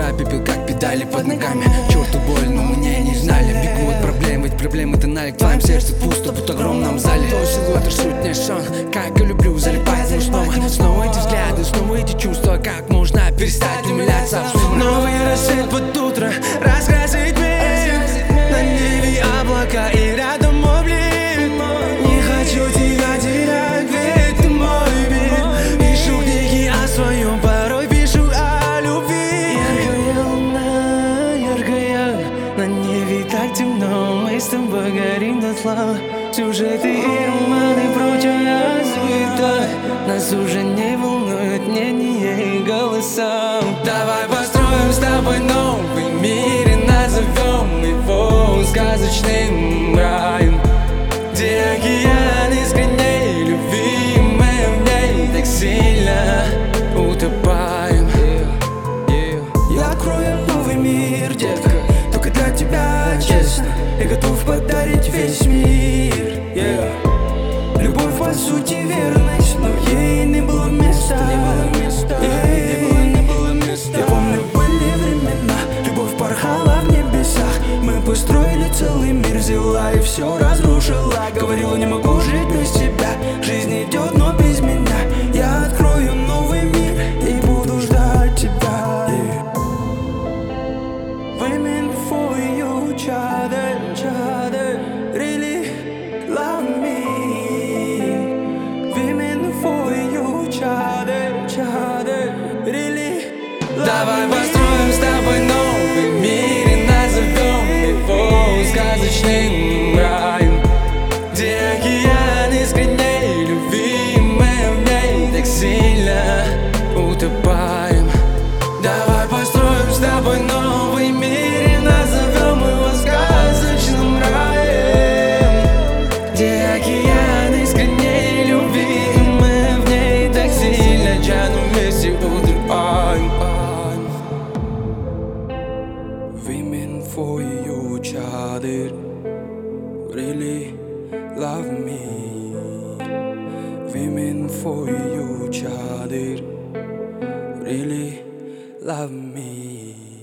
утра пепел, как педали под ногами. Черту боль, но мне не знали. Бегу от проблем, ведь проблемы ты налик. В твоем сердце пусто, будто в огромном зале. Твой силуэт суть не сон, как я люблю, залипает в снова. Снова эти взгляды, снова эти чувства. Как можно перестать умиляться? Новый рассвет под утро раскрасит мир. На небе облака и рядом мой блин. Не хочу тебя терять, ведь ты мой мир. Пишу книги о своем, порой пишу о любви. Яркая луна, яркая, на небе так темно. Мы с тобой горим дотла. Сюжеты и романы, прочая суета. Нас уже не волнует мнение и голоса. Давай построим с тобой новый мир и назовем его сказочным раем, где океан искренней любви, мы в ней так сильно утопаем. Я открою новый мир, детка, только для тебя, честно. Я готов подарить весь мир. Любовь по сути верность, но ей не было места. Я помню, были времена, любовь порхала в небесах. Мы построили целый мир, взяла и все разрушила. Говорила, не могу жить без тебя, жизнь идет, но без меня. Я открою новый мир и буду ждать тебя. Women for you, each other, really love me. Women for you, each other, really love me. Давай построим с тобой новый мир и назовем его сказочным раем, где океан искренней любви, мы в ней так сильно утопаем. Давай построим с тобой новый мир и назовем его сказочным раем, где океан искренней любви, мы в ней так сильно тянем вместе утопаем. Women for you, each other, really love me. Women for you, each other, really love me.